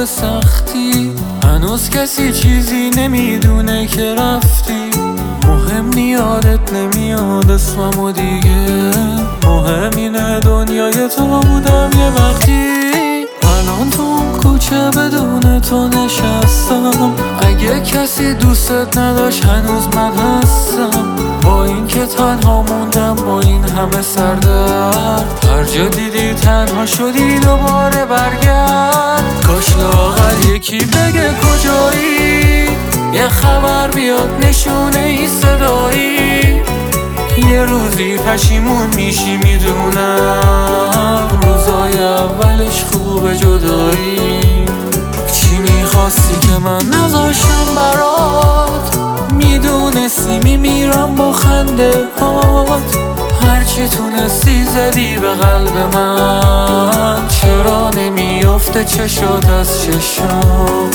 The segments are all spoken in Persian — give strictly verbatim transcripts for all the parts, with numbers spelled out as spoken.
به سختی، هنوز کسی چیزی نمیدونه که رفتی. مهم نیادت نمیاد اسممو دیگه، مهم اینه دنیای تو بودم یه وقتی. الان تو اون کوچه بدون تو نشستم، اگه کسی دوستت نداشت هنوز من هستم. با این که تنها موندم با این همه سردرد، هر جا دیدی تنها شدی دوباره برگرد. کاش لااقل یکی بگه کجایی، یه خبر بیاد نشونه ای صدایی. یه روزی پشیمون میشی میدونم، روزای اولش خوب جدایی. چی میخواستی که من نذاشتم برات، میدونستی میمیرم با خنده هات. هرچی تونستی زدی به قلب من، چرا نمیافته چشات از چشم؟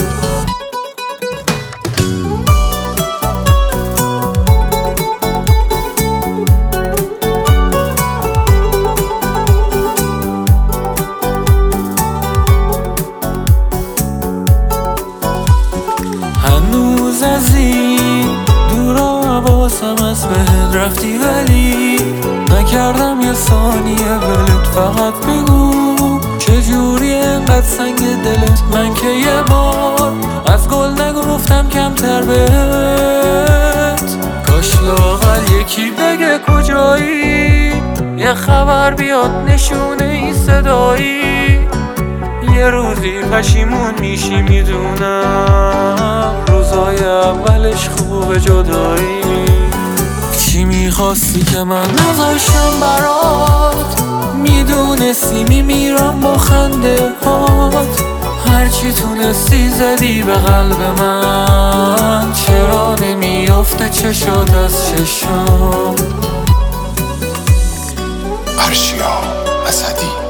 هنوز از این دورا حواسم از بهت رفتی، ولی نکردم یه ثانیه ولت. فقط بگو چجوری انقدر سنگ دلت، من که یه بار از گل نگفتم کمتر بهت. کاش لااقل یکی بگه کجایی، یه خبر بیاد نشونه ای صدایی. یه روزی پشیمون میشی میدونم، روزای اولش خوب جدایی. چی میخواستی که من نذاشتم برات، میدونستی میمیرم با خنده هات. هرچی تونستی زدی به قلب من، چرا نمیافته چشات از چشم؟ ارشیا اسدی.